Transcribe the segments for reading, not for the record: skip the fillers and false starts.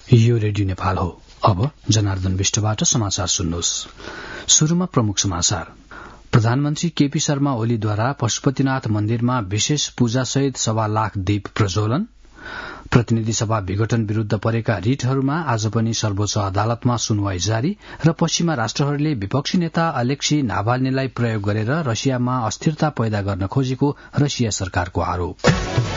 यो रेडियो नेपाल हो। अब जनार्दन विष्टबाट समाचार सुन्नुहोस्। शुरूमा प्रमुख समाचार। प्रधानमन्त्री केपी शर्मा ओलीद्वारा पशुपतिनाथ मन्दिरमा विशेष पूजासहित 1.25 लाख दीप प्रज्वलन। प्रतिनिधि सभा विघटन विरूद्ध परेका रिटहरूमा आज पनि सर्वोच्च अदालतमा सुनवाई जारी र पश्चिमा राष्ट्रहरूले विपक्षी नेता अलेक्सी नाभाल्नीलाई प्रयोग गरेर रसियामा अस्थिरता पैदा गर्न खोजेको रसिया सरकारको आरोप।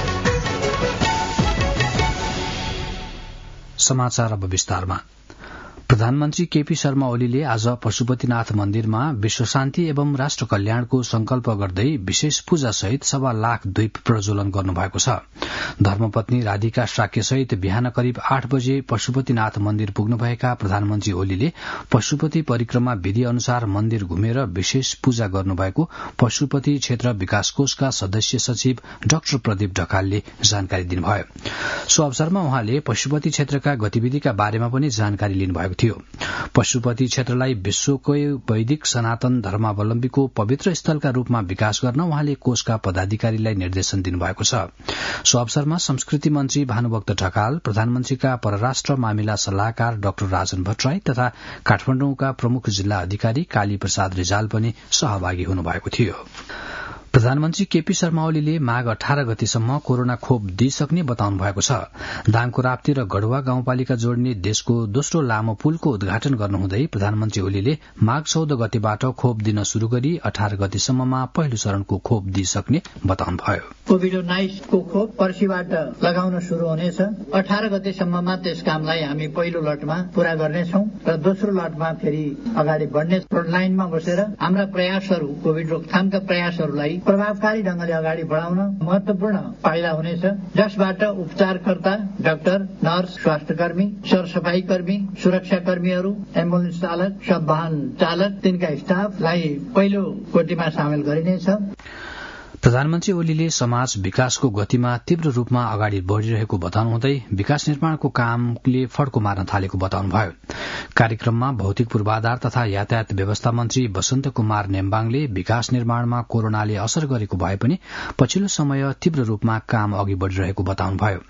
समाचार अब विस्तारमा। प्रधानमन्त्री केपी शर्मा ओलीले आज पशुपतिनाथ मन्दिरमा विश्व शान्ति एवं राष्ट्र कल्याणको संकल्प गर्दै विशेष पूजासहित 1.25 लाख दीप प्रज्वलन गर्नुभएको छ। धर्मपत्नी राधिका शाक्यसहित बिहान करिब 8 बजे पशुपतिनाथ मन्दिर पुग्नुभएका प्रधानमन्त्री ओलीले पशुपति परिक्रमा विधि अनुसार मन्दिर घुमेर विशेष पूजा गर्नुभएको पशुपति क्षेत्र विकास कोषका सदस्य सचिव डाक्टर प्रदीप ढकालले जानकारी दिनुभयो। सो अवसरमा उहाँले पशुपति क्षेत्रका गतिविधिका बारेमा पनि जानकारी लिनुभएको थियो। पशुपति क्षेत्रलाई विश्वकै वैदिक सनातन धर्मावलम्बीको पवित्र स्थलका रूपमा विकास गर्न उहाँले कोषका पदाधिकारीलाई निर्देशन दिनुभएको छ। सो अवसरमा संस्कृति मन्त्री भानुभक्त ढकाल, प्रधानमन्त्रीका परराष्ट्र मामिला सल्लाहकार डाक्टर राजन भट्टराई तथा काठमाडौँका प्रमुख जिल्ला अधिकारी काली प्रसाद रिजाल पनि सहभागी हुनुभएको थियो। प्रधानमन्त्री केपी शर्मा ओलीले माघ 18 गतिसम्म कोरोना खोप दिइसक्ने बताउनु भएको छ। दाङको राप्ती र गढ़वा गाउँपालिका जोड्ने देशको दोस्रो लामो पुलको उद्घाटन गर्नुहुँदै प्रधानमन्त्री ओलीले माघ 14 गतिबाट खोप दिन शुरू गरी 18 गतिसम्ममा पहिलो चरणको खोप दिइसक्ने बताउनुभयो। कोभिड-19 को खोप पर्सिबाट लगाउन शुरू हुनेछ। 18 गतिसम्ममा त्यस कामलाई हामी पहिलो लटमा पूरा गर्नेछौं र दोस्रो लटमा फेरि अगाडि बढ्ने लाइनमा बसेर हाम्रा प्रयासहरू कोभिड रोकथामका प्रयासहरूलाई प्रभावकारी ढंगले अगाडि बढाउन महत्वपूर्ण पाइला हुनेछ, जसबाट उपचारकर्ता, डाक्टर, नर्स, स्वास्थ्यकर्मी, सरसफाई कर्मी, सुरक्षाकर्मीहरू, एम्बुलेन्स चालक, सब वाहन चालक, तिनका स्टाफलाई पहिलो कोटिमा सामेल गरिनेछ। प्रधानमन्त्री ओलीले समाज विकासको गतिमा तीव्र रूपमा अगाडि बढ़िरहेको बताउनुहुँदै विकास निर्माणको कामले फड्को मार्न थालेको बताउनुभयो। कार्यक्रममा भौतिक पूर्वाधार तथा यातायात व्यवस्था मन्त्री वसन्त कुमार नेम्बाङले विकास निर्माणमा कोरोनाले असर गरेको भए पनि पछिल्लो समय तीव्र रूपमा काम अघि बढ़िरहेको बताउनुभयो।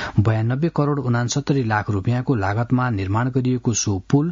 92 करोड़ 69 लाख रूपियाँको लागतमा निर्माण गरिएको सो पुल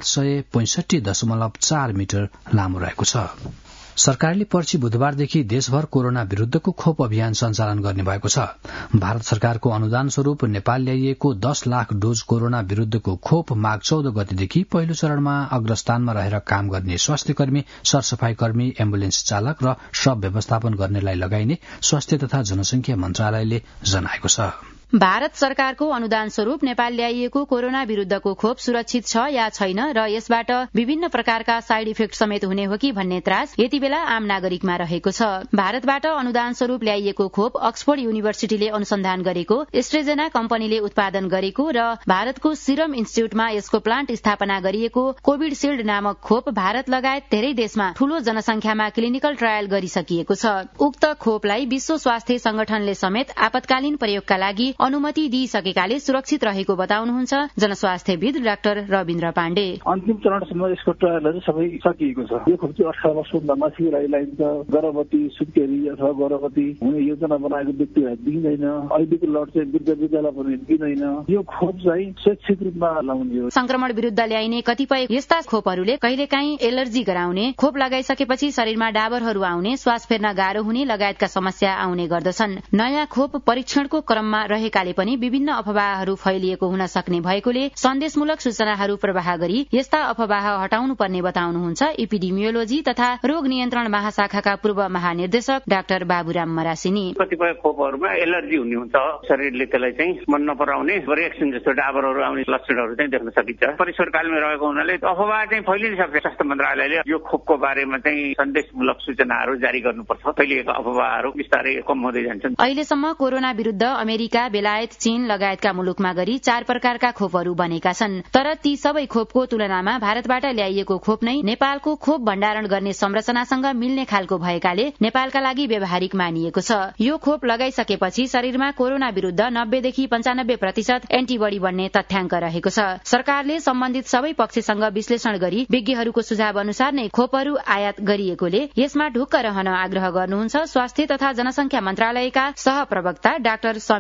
865.4 मिटर लामो रहेको छ। सरकारले पर्सि बुधबारदेखि देशभर कोरोना विरूद्धको खोप अभियान सञ्चालन गर्ने भएको छ। भारत सरकारको अनुदान स्वरूप नेपाल ल्याइएको 10 लाख डोज कोरोना विरूद्धको खोप माघ 14 गतेदेखि पहिलो चरणमा अग्रस्थानमा रहेर काम गर्ने स्वास्थ्यकर्मी, सरसफाई कर्मी, एम्बुलेन्स चालक र शव व्यवस्थापन गर्नेलाई लगाइने स्वास्थ्य तथा जनसंख्या मन्त्रालयले जनाएको छ। भारत सरकारको अनुदान स्वरूप नेपाल ल्याइएको कोरोना विरूद्धको खोप सुरक्षित छ या छैन र यसबाट विभिन्न प्रकारका साइड इफेक्ट समेत हुने हो कि भन्ने त्रास यति बेला आम नागरिकमा रहेको छ। भारतबाट अनुदान स्वरूप ल्याइएको खोप अक्सफोर्ड युनिभर्सिटीले अनुसन्धान गरेको, एस्ट्रेजेना कम्पनीले उत्पादन गरेको र भारतको सिरम इन्स्टिच्यूटमा यसको प्लान्ट स्थापना गरिएको कोविडशील्ड नामक खोप भारत लगायत धेरै देशमा ठूलो जनसंख्यामा क्लिनिकल ट्रायल गरिसकिएको छ। उक्त खोपलाई विश्व स्वास्थ्य संगठनले समेत आपतकालीन प्रयोगका लागि अनुमति दिइसकेकाले सुरक्षित रहेको बताउनुहुन्छ जनस्वास्थ्यविद डाक्टर रविन्द्र पाण्डे। अन्तिम चरणसम्म यसको ट्रायलहरू सबै सकिएको छ। यो खोप चाहिँ 18 वर्षभन्दा माथिलाई लगाइन्छ। गर्भवती, सुत्केरी अथवा गर्भवती हुने योजना बनाएको व्यक्तिलाई दिइँदैन। अहिलेको लट चाहिँ वृद्ध वृद्धलाई पनि दिइँदैन। यो खोप चाहिँ स्वैच्छिक रूपमा लगाउने हो। संक्रमण विरूद्ध ल्याइने कतिपय यस्ता खोपहरूले कहिलेकाहीँ एलर्जी गराउने, खोप लगाइसकेपछि शरीरमा डाबरहरू आउने, श्वास फेर्न गाह्रो हुने लगायतका समस्या आउने गर्दछन्। नयाँ खोप परीक्षणको क्रममा काले पनि विभिन्न अफवाहहरू फैलिएको हुन सक्ने भएकोले सन्देशमूलक सूचनाहरू प्रवाह गरी यस्ता अफवाह हटाउनु पर्ने बताउनुहुन्छ एपिडेमियोलोजी तथा रोग नियन्त्रण महाशाखाका पूर्व महानिर्देशक डाक्टर बाबुराम मरासिनी। कतिपय खोपहरूमा एलर्जी हुने हुन्छ, शरीरले त्यसलाई चाहिँ मन नपराउने रिएक्सन जस्तो डाबरहरू आउने लक्षणहरू चाहिँ देख्न सकिन्छ। परीक्षणकालमा रहेको हुनाले अफवाह चाहिँ फैलिन सक्छ। स्वास्थ्य मन्त्रालयले यो खोपको बारेमा चाहिँ सन्देशमूलक सूचनाहरू जारी गर्नुपर्छ। फैलिएका अफवाहहरू बिस्तारै कम हुँदै जान्छन्। अहिलेसम्म कोरोना विरूद्ध अमेरिका, बेलायत, चीन लगायतका मुलुकमा गरी 4 प्रकारका खोपहरू बनेका छन्। तर ती सबै खोपको तुलनामा भारतबाट ल्याइएको खोप नै नेपालको खोप भण्डारण गर्ने संरचनासँग मिल्ने खालको भएकाले नेपालका लागि व्यावहारिक मानिएको छ। यो खोप लगाइसकेपछि शरीरमा कोरोना विरूद्ध 90 देखि 95% एन्टिबडी बन्ने तथ्याङ्क रहेको छ। सरकारले सम्बन्धित सबै पक्षसँग विश्लेषण गरी विज्ञहरूको सुझाव अनुसार नै खोपहरू आयात गरिएकोले यसमा ढुक्क रहन आग्रह गर्नुहुन्छ स्वास्थ्य तथा जनसंख्या मन्त्रालयका सहप्रवक्ता डाक्टर समीर अधिकारी।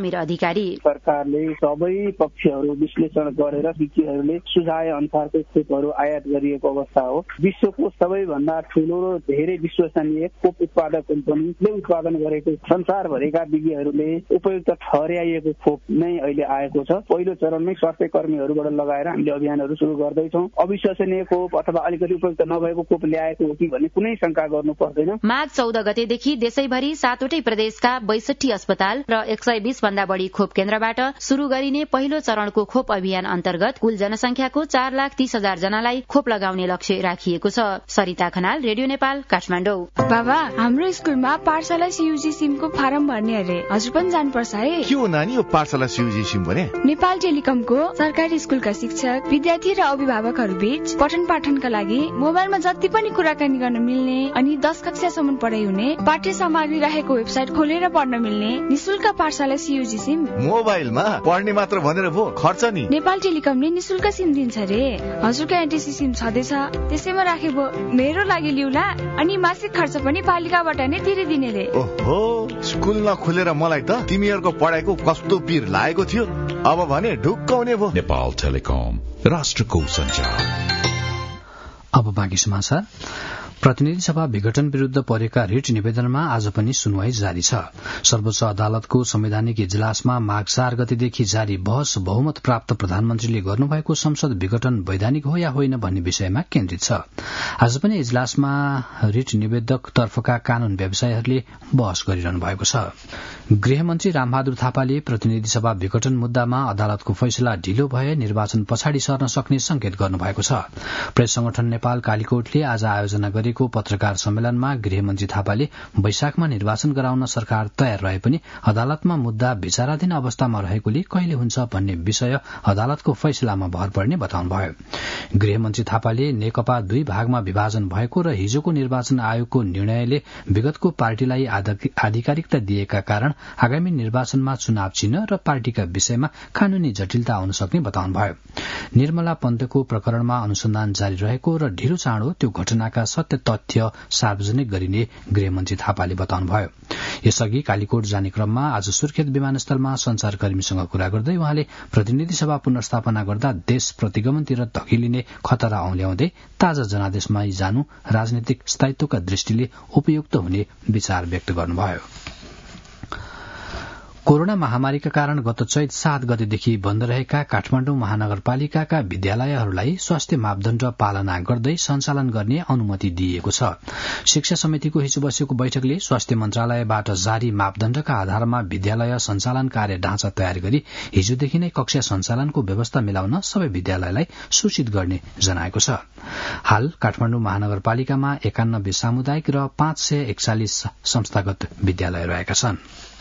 जानकारी। सरकारले सबै पक्षहरू विश्लेषण गरेर विज्ञहरूले सुझाए अनुसारको खोपहरू आयात गरिएको अवस्था हो। विश्वको सबैभन्दा ठूलो र धेरै विश्वसनीय खोप उत्पादक कम्पनीले उत्पादन गरेको संसारभरिका विज्ञहरूले उपयुक्त ठहर्याइएको खोप नै अहिले आएको छ। पहिलो चरणमै स्वास्थ्य कर्मीहरूबाट लगाएर हामीले अभियानहरू सुरु गर्दैछौँ। अविश्वसनीय खोप अथवा अलिकति उपयुक्त नभएको खोप ल्याएको हो कि भन्ने कुनै शंका गर्नु पर्दैन। माघ 14 गतेदेखि देशैभरि 7वटै प्रदेशका 62 अस्पताल र 120 भन्दा बढी खोप केन्द्रबाट शुरू गरिने पहिलो चरणको खोप अभियान अन्तर्गत कुल जनसंख्याको 4,30,000 जनालाई खोप लगाउने लक्ष्य राखिएको छ। सरिता खनाल, रेडियो नेपाल, काठमाडौँ। बाबा, हाम्रो स्कुलमा पाठशाला सीयूजी सिमको फारम भर्ने अरे, हजुर पनि जानुपर्छ है? के हो नानी यो पाठशाला सीयूजी सिम भने? नेपाल टेलिकमको सरकारी स्कुलका शिक्षक, विद्यार्थी र अभिभावकहरू बीच पठन पाठनका लागि मोबाइलमा जति पनि कुराकानी गर्न मिल्ने अनि 10 कक्षासम्म पढाइ हुने पाठ्य सामग्री राखेको वेबसाइट खोलेर पढ्न मिल्ने निशुल्क पाठशाला सीयूजी सिम। मोबाइलमा पढ्ने मात्र भनेर भो, खर्च नि? नेपाल टेलिकमले निशुल्क सिम दिन्छ रे। हजुरको एनटीसी सिम छँदैछ, त्यसैमा राखेको मेरो लागि लिउला अनि मासिक खर्च पनि पालिकाबाट नै तिरिदिने रे। ओहो, स्कुल नखोलेर मलाई त तिमीहरूको पढाइको कस्तो पिर लागेको थियो। अब भने ढुक्क हुने भो। नेपाल टेलिकम, राष्ट्रको सञ्चार। अब बाँकी समाचार। प्रतिनिधि सभा विघटन विरूद्ध परेका रिट निवेदनमा आज पनि सुनवाई जारी छ। सर्वोच्च अदालतको संवैधानिक इजलासमा माघ 4 गतेदेखि जारी बहस बहुमत प्राप्त प्रधानमन्त्रीले गर्नुभएको संसद विघटन वैधानिक हो या होइन भन्ने विषयमा केन्द्रित छ। आज पनि इजलासमा रिट निवेदक तर्फका कानून व्यवसायीहरूले बहस गरिरहनु भएको छ। गृहमन्त्री रामबहादुर थापाले प्रतिनिधि सभा विघटन मुद्दामा अदालतको फैसला ढिलो भए निर्वाचन पछाडि सर्न सक्ने संकेत गर्नुभएको छ। प्रेस संगठन नेपाल कालीकोटले आज आयोजना गरेको पत्रकार सम्मेलनमा गृहमन्त्री थापाले वैशाखमा निर्वाचन गराउन सरकार तयार रहे पनि अदालतमा मुद्दा विचाराधीन अवस्थामा रहेकोले कहिले हुन्छ भन्ने विषय अदालतको फैसलामा भर पर्ने बताउनुभयो। गृहमन्त्री थापाले नेकपा 2 भागमा विभाजन भएको र हिजोको निर्वाचन आयोगको निर्णयले विगतको पार्टीलाई आधिकारिकता दिएका कारण आगामी निर्वाचनमा चुनाव चिन्ह र पार्टीका विषयमा कानूनी जटिलता आउन सक्ने बताउनुभयो। निर्मला पन्तको प्रकरणमा अनुसन्धान जारी रहेको र ढिलो चाँडो त्यो घटनाका सत्य तथ्य सार्वजनिक गरिने गृहमन्त्री थापाले बताउनुभयो। यसअघि कालीकोट जाने क्रममा आज सुर्खेत विमानस्थलमा संचारकर्मीसँग कुरा गर्दै उहाँले प्रतिनिधि सभा पुनर्स्थापना गर्दा देश प्रतिगमनतिर धकिलिने खतरा औल्याउँदै ताजा जनादेशमा जानु राजनीतिक स्थायित्वका दृष्टिले उपयुक्त हुने विचार व्यक्त गर्नुभयो। कोरोना महामारीका कारण गत चैत 7 गतेदेखि बन्द रहेका काठमाडौँ महानगरपालिकाका विद्यालयहरूलाई स्वास्थ्य मापदण्ड पालना गर्दै सञ्चालन गर्ने अनुमति दिइएको छ। शिक्षा समितिको हिजो बसेको बैठकले स्वास्थ्य मन्त्रालयबाट जारी मापदण्डका आधारमा विद्यालय सञ्चालन कार्य ढाँचा तयार गरी हिजोदेखि नै कक्षा सञ्चालनको व्यवस्था मिलाउन सबै विद्यालयलाई सूचित गर्ने जनाएको छ। हाल काठमाडौँ महानगरपालिकामा 91 सामुदायिक र 541 संस्थागत विद्यालय रहेका छन्।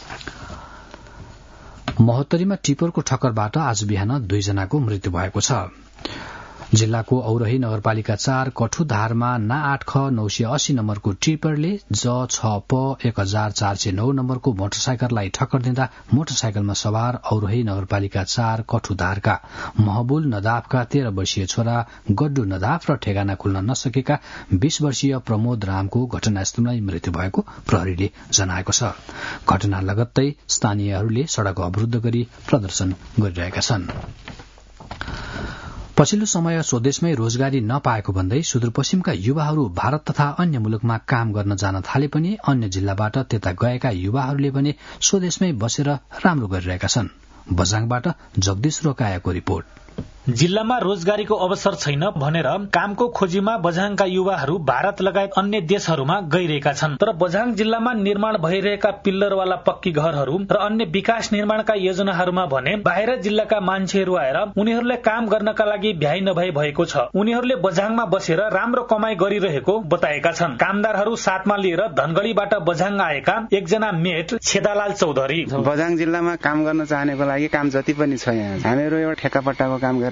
महोत्तरीमा टिपरको ठक्करबाट आज बिहान 2 जनाको मृत्यु भएको छ। जिल्लाको औरही नगरपालिका 4 कठुधारमा ना 8 ख 980 नम्बरको टिपरले J6P 1409 नम्बरको मोटरसाइकललाई ठक्कर दिँदा मोटरसाइकलमा सवार औरही नगरपालिका 4 कठुधारका महबुल नदाफका 13 वर्षीय छोरा गड्डु नदाफ र ठेगाना खुल्न नसकेका 20 वर्षीय प्रमोद रामको घटनास्थलमै मृत्यु भएको प्रहरीले जनाएको छ। घटना लगत्तै स्थानीयहरूले सड़क अवरुद्ध गरी प्रदर्शन गरिरहेका छन्। पछिल्लो समय स्वदेशमै रोजगारी नपाएको भन्दै सुदूरपश्चिमका युवाहरू भारत तथा अन्य मुलुकमा काम गर्न जान थाले पनि अन्य जिल्लाबाट त्यता गएका युवाहरूले भने स्वदेशमै बसेर राम्रो गरिरहेका छन्। बझाङबाट जगदीश रोकायाको रिपोर्ट। जिल्लामा रोजगारीको अवसर छैन भनेर कामको खोजीमा बझाङका युवाहरू भारत लगायत अन्य देशहरूमा गइरहेका छन्। तर बझाङ जिल्लामा निर्माण भइरहेका पिल्लरवाला पक्की घरहरू र अन्य विकास निर्माणका योजनाहरूमा भने बाहिर जिल्लाका मान्छेहरू आएर उनीहरूले काम गर्नका लागि भ्याइ नभई भएको छ। उनीहरूले बझाङमा बसेर राम्रो कमाई गरिरहेको बताएका छन्। कामदारहरू साथमा लिएर धनगढ़ीबाट बझाङ आएका एकजना मेट छेदालाल चौधरी। बझाङ जिल्लामा काम गर्न चाहनेको लागि काम जति पनि छ यहाँ। हामीहरू एउटा ठेक्कापट्टाको काम गरेर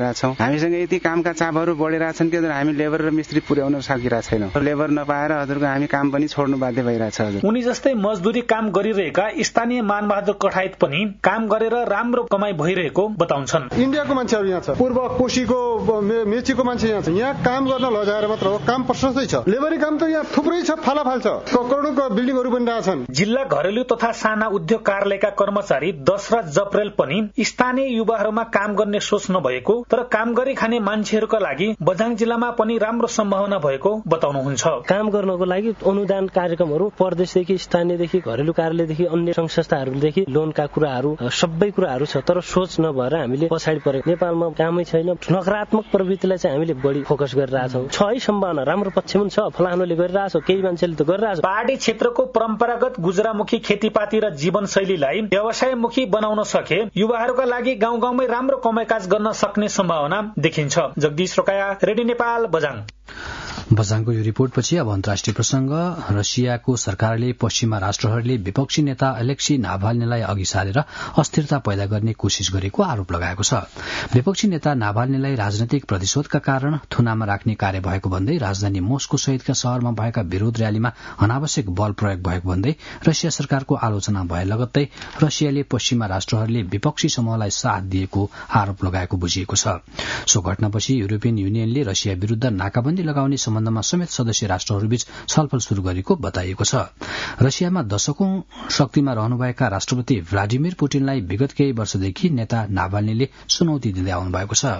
गरिरहेछौँ। हामीसँग यति कामका चापहरू बढिरहेछन् कि हामी लेबर र मिस्त्री पुर्याउन सकिरहेको छैनौँ। लेबर नपाएर हजुरको हामी काम पनि छोड्नु बाध्य भइरहेछ। हजुर उनी जस्तै मजदुरी काम गरिरहेका स्थानीय मानबहादुर कठायत पनि काम गरेर राम्रो कमाई भइरहेको बताउँछन्। इन्डियाको मान्छेहरू यहाँ छ, पूर्व कोशीको मेचीको मान्छे यहाँ छ। यहाँ काम गर्न लजाएर मात्र हो, काम प्रशस्तै छ। लेबरी काम त यहाँ थुप्रै छ, फालाफाल छ, करोडौंको बिल्डिङहरू बनिरहेछन्। जिल्ला घरेलु तथा साना उद्योग कार्यालयका कर्मचारी दशरथ जप्रेल पनि स्थानीय युवाहरूमा काम गर्ने सोच नभएको तर काम गरी खाने मान्छेहरूका लागि बझाङ जिल्लामा पनि राम्रो सम्भावना भएको बताउनुहुन्छ। काम गर्नको लागि अनुदान कार्यक्रमहरू प्रदेशदेखि, स्थानीयदेखि, घरेलु कार्यालयदेखि, अन्य संघ संस्थाहरूदेखि लोनका कुराहरू सबै कुराहरू छ, तर सोच नभएर हामीले पछाडि परेको। नेपालमा कामै छैन। नकारात्मक प्रवृत्तिलाई चाहिँ हामीले बढी फोकस गरिरहेछौँ। छ है सम्भावना, राम्रो पक्ष पनि छ, फलानुले गरिरहेछ, केही मान्छेले त गरिरहेछ। पहाडी क्षेत्रको परम्परागत गुजरामुखी खेतीपाती र जीवनशैलीलाई व्यवसायमुखी बनाउन सके युवाहरूका लागि गाउँ गाउँमै राम्रो कमाइकाज गर्न सक्ने सम्भावना देखिन्छ। जगदीश रोकाया, रेडियो नेपाल, बझाङ। बझाङको यो रिपोर्टपछि अब अन्तर्राष्ट्रिय प्रसंग। रसियाको सरकारले पश्चिमा राष्ट्रहरूले विपक्षी नेता अलेक्सी नाभाल्नीलाई अघि सारेर अस्थिरता पैदा गर्ने कोशिश गरेको आरोप लगाएको छ। विपक्षी नेता नाभाल्नीलाई राजनैतिक प्रतिशोधका कारण थुनामा राख्ने कार्य भएको भन्दै राजधानी मोस्को सहितका शहरमा भएका विरोध रयालीमा अनावश्यक बल प्रयोग भएको भन्दै रसिया सरकारको आलोचना भए लगत्तै रसियाले पश्चिमा राष्ट्रहरूले विपक्षी समूहलाई साथ दिएको आरोप लगाएको बुझिएको छ। सो घटनापछि युरोपियन युनियनले रसिया विरूद्ध नाकाबन्दी लगाउने सम्बन्धमा समेत सदस्य राष्ट्रहरूबीच छलफल शुरू गरेको बताइएको छ। रसियामा दशकौं शक्तिमा रहनुभएका राष्ट्रपति भ्लादिमिर पुटिनलाई विगत केही वर्षदेखि नेता नाभाल्नीले चुनौती दिँदै आउनु भएको छ।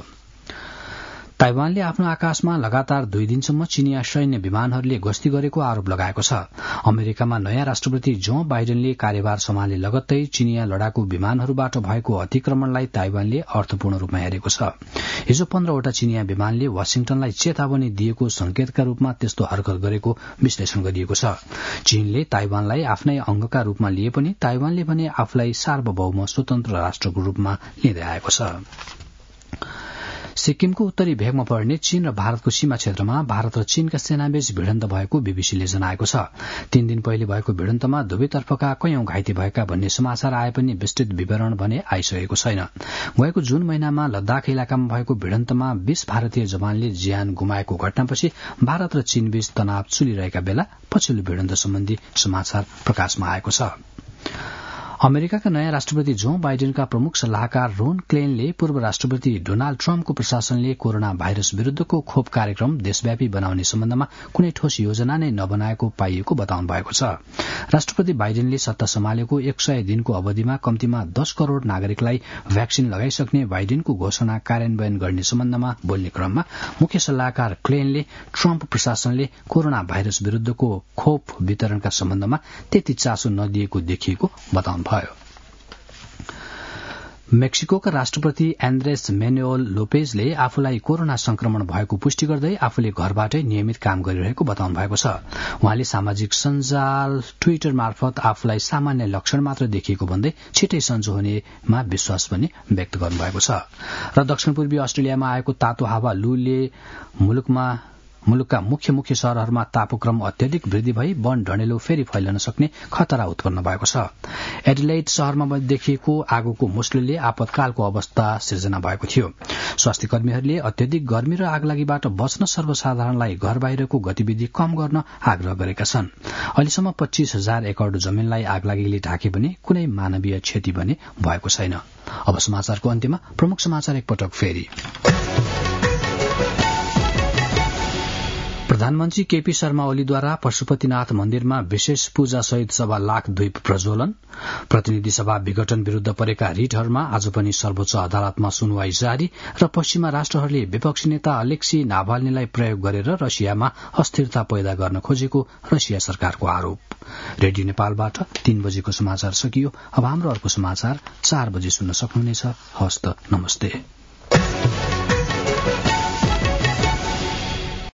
ताइवानले आफ्नो आकाशमा लगातार 2 दिनसम्म चिनिया सैन्य विमानहरूले गस्ती गरेको आरोप लगाएको छ। अमेरिकामा नयाँ राष्ट्रपति जो बाइडेनले कार्यभार सम्हाले लगत्तै चिनिया लडाकू विमानहरूबाट भएको अतिक्रमणलाई ताइवानले अर्थपूर्ण रूपमा हेरेको छ। हिजो 15वटा चिनिया विमानले वाशिंटनलाई चेतावनी दिएको संकेतका रूपमा त्यस्तो हरकत गरेको विश्लेषण गरिएको छ। चीनले ताइवानलाई आफ्नै अंगका रूपमा लिए पनि ताइवानले भने आफूलाई सार्वभौम स्वतन्त्र राष्ट्रको रूपमा लिँदै आएको छ। सिक्किमको उत्तरी भेगमा पर्ने चीन र भारतको सीमा क्षेत्रमा भारत र चीनका सेनाबीच भिडन्त भएको बीबीसीले जनाएको छ। 3 दिन पहिले भएको भिडन्तमा दुवैतर्फका कयौं घाइते भएका भन्ने समाचार आए पनि विस्तृत विवरण भने आइसकेको छैन। गएको जुन महिनामा लद्दाख इलाकामा भएको भिडन्तमा 20 भारतीय जवानले ज्यान गुमाएको घटनापछि भारत र चीनबीच तनाव चुलिरहेका बेला पछिल्लो भिडन्त सम्बन्धी समाचार प्रकाशमा आएको छ। अमेरिकाका नयाँ राष्ट्रपति जो बाइडेनका प्रमुख सल्लाहकार रोन क्लेनले पूर्व राष्ट्रपति डोनाल्ड ट्रम्पको प्रशासनले कोरोना भाइरस विरूद्धको खोप कार्यक्रम देशव्यापी बनाउने सम्बन्धमा कुनै ठोस योजना नै नबनाएको पाइएको बताउनु भएको छ। राष्ट्रपति बाइडेनले सत्ता सम्हालेको 100 दिनको अवधिमा कम्तीमा 10 करोड़ नागरिकलाई भ्याक्सिन लगाइसक्ने बाइडेनको घोषणा कार्यान्वयन गर्ने सम्बन्धमा बोल्ने क्रममा मुख्य सल्लाहकार क्लेनले ट्रम्प प्रशासनले कोरोना भाइरस विरूद्धको खोप वितरणका सम्बन्धमा त्यति चासो नदिएको देखिएको बताउनु भयो। मेक्सिकोका राष्ट्रपति एन्द्रेस मेनुएल लोपेजले आफूलाई कोरोना संक्रमण भएको पुष्टि गर्दै आफूले घरबाटै नियमित काम गरिरहेको बताउनु भएको छ। उहाँले सामाजिक सञ्जाल ट्विटर मार्फत आफूलाई सामान्य लक्षण मात्र देखिएको भन्दै छिटै सन्चो हुनेमा विश्वास पनि व्यक्त गर्नुभएको छ। र दक्षिण पूर्वी अस्ट्रेलियामा आएको तातो हावा लूले मुलुकका मुख्य शहरहरूमा तापक्रम अत्यधिक वृद्धि भई वन ढडेलो फेरि फैलन सक्ने खतरा उत्पन्न भएको छ। एडिलेड शहरमा देखिएको आगोको मुस्लोले आपतकालको अवस्था सिर्जना भएको थियो। स्वास्थ्य कर्मीहरूले अत्यधिक गर्मी र आगलागीबाट बच्न सर्वसाधारणलाई घर बाहिरको गतिविधि कम गर्न आग्रह गरेका छन्। अहिलेसम्म 25,000 एकड़ जमिनलाई आगलागीले ढाके पनि कुनै मानवीय क्षति भने भएको छैन। अब समाचारको अन्त्यमा प्रमुख समाचार एकपटक फेरि। प्रधानमन्त्री केपी शर्मा ओलीद्वारा पशुपतिनाथ मन्दिरमा विशेष पूजा सहित 1.25 लाख द्वीप प्रज्वलन। प्रतिनिधि सभा विघटन विरूद्ध परेका रिटहरूमा आज पनि सर्वोच्च अदालतमा सुनवाई जारी र पश्चिमा राष्ट्रहरूले विपक्षी नेता अलेक्सी नाभाल्नीलाई प्रयोग गरेर रसियामा अस्थिरता पैदा गर्न खोजेको रसिया सरकारको आरोप। रेडियो नेपालबाट 3 बजेको समाचार सकियो। अब हाम्रो अर्को समाचार 4 बजे सुन्न सक्नुहुनेछ। हस्त नमस्ते।